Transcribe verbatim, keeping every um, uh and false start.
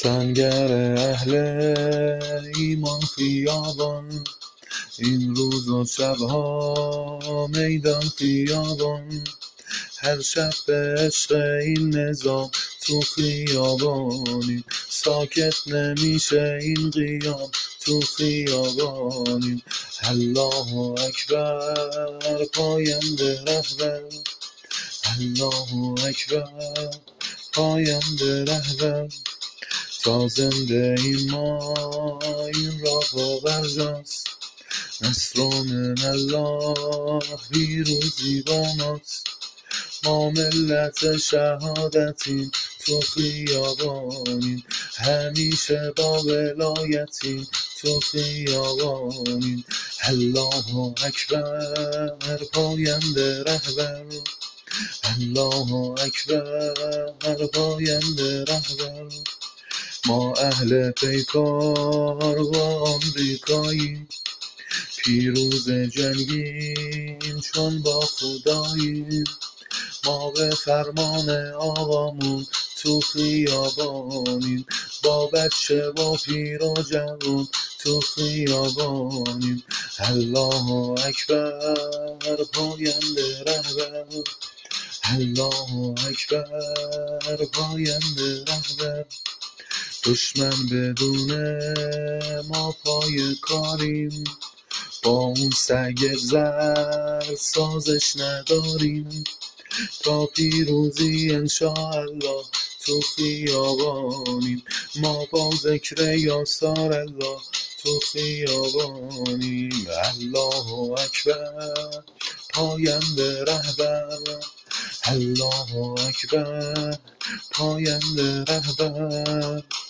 سنگر اهل ایمان خیابان، این روز و شبها میدان خیابان، هر شب به عشق این نظام تو خیابانیم، ساکت نمیشه این قیام تو خیابانیم. الله اکبر پاینده رهبر، الله اکبر پاینده رهبر، تا زنده ای ما این راه و برجاست، نصر من الله پیروزی با ماست، ما ملت شهادتیم تو خیابانیم، همیشه با ولایتیم تو خیابانیم. الله اکبر پاینده رهبر، الله اکبر پاینده رهبر، ما اهل پیکار و آمریکاییم، پیروز جنگیم چون با خداییم، ما به فرمان آقامون تو خیابانیم، با بچه و پیر و جوون تو خیابانیم. الله اکبر پاینده رهبر، الله اکبر پاینده رهبر، دشمن بدونه ما پای کاریم، با اون سگ زر سازش نداریم، تا پیروزی انشاءالله تو خیابانیم، ما با ذکر یاسار الله تو خیابانیم. الله اکبر پاینده رهبر، الله اکبر پاینده رهبر،